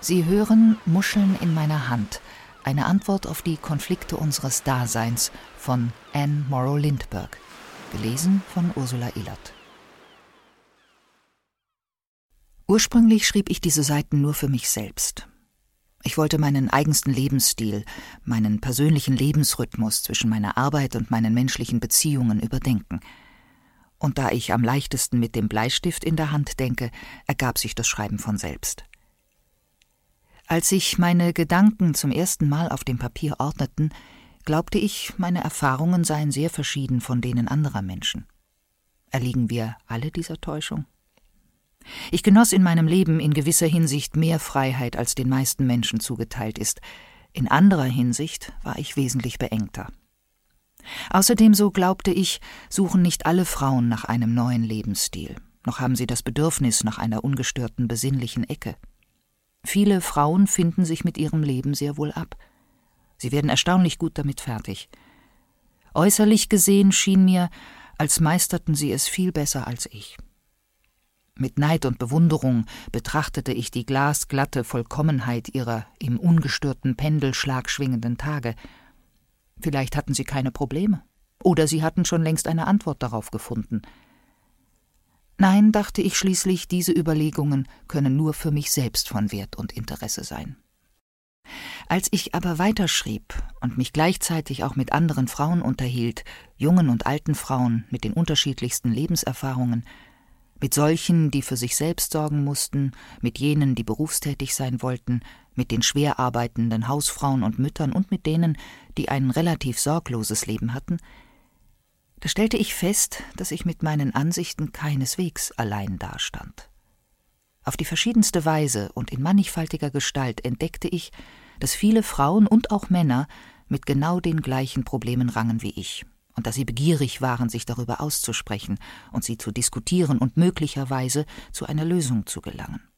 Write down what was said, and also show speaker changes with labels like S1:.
S1: Sie hören Muscheln in meiner Hand, eine Antwort auf die Konflikte unseres Daseins von Anne Morrow Lindbergh, gelesen von Ursula Illert. Ursprünglich schrieb ich diese Seiten nur für mich selbst. Ich wollte meinen eigensten Lebensstil, meinen persönlichen Lebensrhythmus zwischen meiner Arbeit und meinen menschlichen Beziehungen überdenken. Und da ich am leichtesten mit dem Bleistift in der Hand denke, ergab sich das Schreiben von selbst. Als sich meine Gedanken zum ersten Mal auf dem Papier ordneten, glaubte ich, meine Erfahrungen seien sehr verschieden von denen anderer Menschen. Erliegen wir alle dieser Täuschung? Ich genoss in meinem Leben in gewisser Hinsicht mehr Freiheit, als den meisten Menschen zugeteilt ist. In anderer Hinsicht war ich wesentlich beengter. Außerdem, so glaubte ich, suchen nicht alle Frauen nach einem neuen Lebensstil, noch haben sie das Bedürfnis nach einer ungestörten, besinnlichen Ecke. Viele Frauen finden sich mit ihrem Leben sehr wohl ab. Sie werden erstaunlich gut damit fertig. Äußerlich gesehen schien mir, als meisterten sie es viel besser als ich. Mit Neid und Bewunderung betrachtete ich die glasglatte Vollkommenheit ihrer im ungestörten Pendelschlag schwingenden Tage. Vielleicht hatten sie keine Probleme, oder sie hatten schon längst eine Antwort darauf gefunden. Nein, dachte ich schließlich, diese Überlegungen können nur für mich selbst von Wert und Interesse sein. Als ich aber weiterschrieb und mich gleichzeitig auch mit anderen Frauen unterhielt, jungen und alten Frauen mit den unterschiedlichsten Lebenserfahrungen, mit solchen, die für sich selbst sorgen mussten, mit jenen, die berufstätig sein wollten, mit den schwer arbeitenden Hausfrauen und Müttern und mit denen, die ein relativ sorgloses Leben hatten, da stellte ich fest, dass ich mit meinen Ansichten keineswegs allein dastand. Auf die verschiedenste Weise und in mannigfaltiger Gestalt entdeckte ich, dass viele Frauen und auch Männer mit genau den gleichen Problemen rangen wie ich und dass sie begierig waren, sich darüber auszusprechen und sie zu diskutieren und möglicherweise zu einer Lösung zu gelangen.